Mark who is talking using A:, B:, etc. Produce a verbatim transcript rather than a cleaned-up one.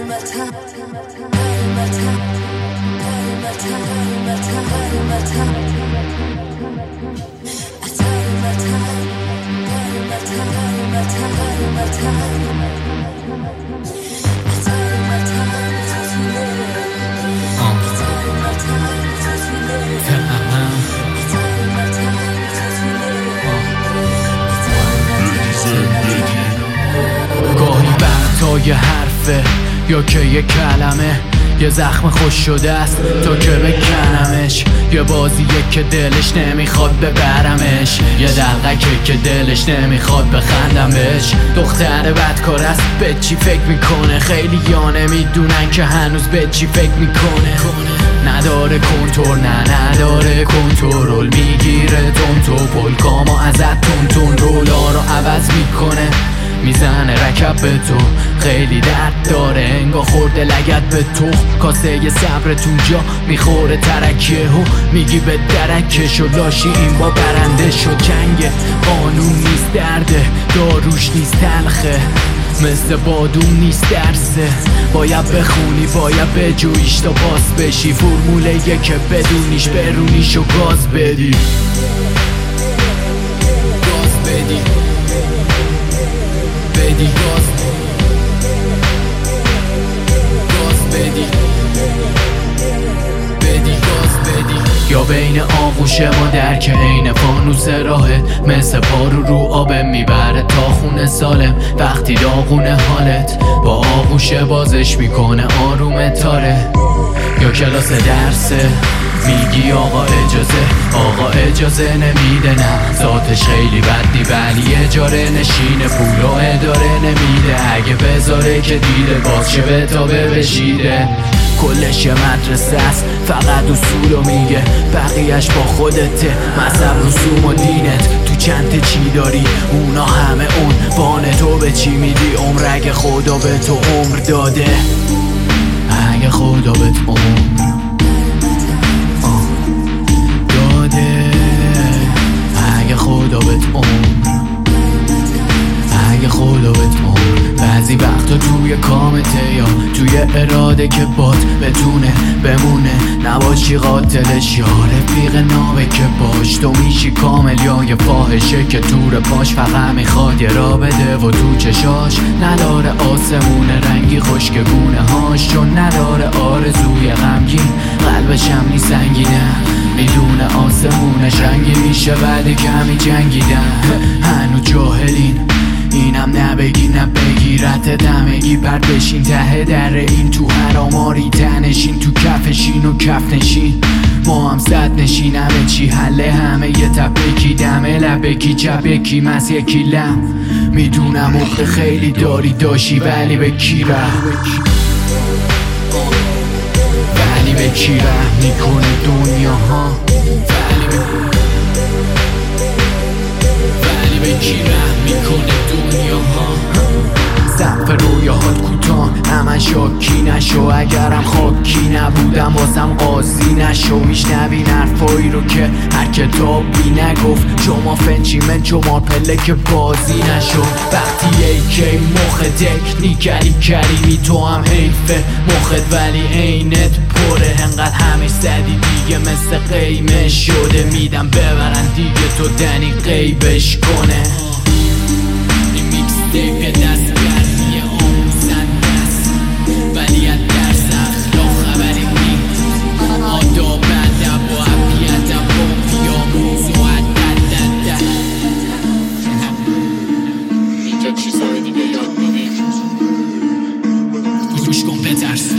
A: گاهی وقتا یه حرفه یا که یه کلمه یه زخم خوش شده است تا که بکنمش، یه بازیه که دلش نمیخواد ببرمش، یه دلقکه که دلش نمیخواد بخندمش. دختر بدکار است به چی فکر میکنه، خیلی یا نمیدونن که هنوز به چی فکر میکنه. نداره کنترل نه نداره کنترل، میگیره تون تو پلکامو ازت تون تون رولا رو عوض میکنه، میزنه رکب به تو، خیلی درد داره انگار خورده لگت به تو. کاسه ی صبرتون جا میخوره ترکیه و میگی به درکش و لاشی این با برنده شد. جنگ قانون نیست درده، داروش نیست تلخه، مثل بادوم نیست درسه، باید بخونی باید بجویش تا باز بشی. فرموله یه که بدونیش برونیش و گاز بدی گاز بدی بدی گاز گاز بدی بدی گاز بدی. یا بین آغوش ما درک عین فانوس راهت، مثل پارو رو آبه میبره تا خونه سالم. وقتی داغونه حالت با آغوش بازش میکنه آروم تاره. یا کلاس درسه میگی آقا اجازه، آقا اجازه نمیده نه ذاتش خیلی بدی ولی اجاره نشینه، پول و اداره نمیده، اگه بذاره که دیده باز چه به تابه بشیده. کلش یه مدرسه است فقط اصولو میگه، بقیهش با خودته، مذهب رسوم و دینت تو چند چی داری اونا همه اون بانه. تو به چی میدی عمر اگه خدا به تو عمر داده، اگه خدا به تو عمر داده، اگه خدا بهت عمر اگه خدا بهت عمر. بعضی وقتا توی کامته یا توی اراده که بات بتونه بمونه، نباشی قاتلش یا رفیق نابکه باش. تو میشی کامل یا یه فاحشه که تور پاش فقط میخواد یه را بده و تو چشاش نداره آسمون رنگی خشکگونه هاش، چون نداره آرزوی غمگین قلبش هم نی سنگینه، میدونه آسمونش رنگی میشه بعد کمی جنگیدن. هنو جاهلین اینم نبگی نبگی رت دمگی پر بشین ته در این تو حراماری تنشین تو کفشین و کف نشین. ما هم صد نشین همه چی حله همه یه تپکی دمه لبکی چپکی مس یکی لم. میدونم اخت خیلی داری داشی ولی به کی رحم ولی به کی رحم میکنه دنیا ها، ولی به کی رحم میکنه دنیا ها. سقف رویاهات کوتاه همه شاکی نشو، اگرم خاکی نبودم واسم قاضی نشو. میشنوین حرفایی رو که هر کتابی نگفت، شما فنچی من شما پله که بازی نشو. وقتی ای کی مخ دک نیکری کریمی تو هم حیفه مخت ولی عینت پره، انقدر همش زدی دیگه مثل قیمه شده، میدم ببرن دیگه تو دنی قیبش کنه. این میکس دیپ دست گرمیه آموزنده است ولی از درس اخلاق خبری نیست، آداب ادب و عبی ادب و بیاموز و عدد اینجا چیزهای دیگه یاد میدید گوش کن بترس.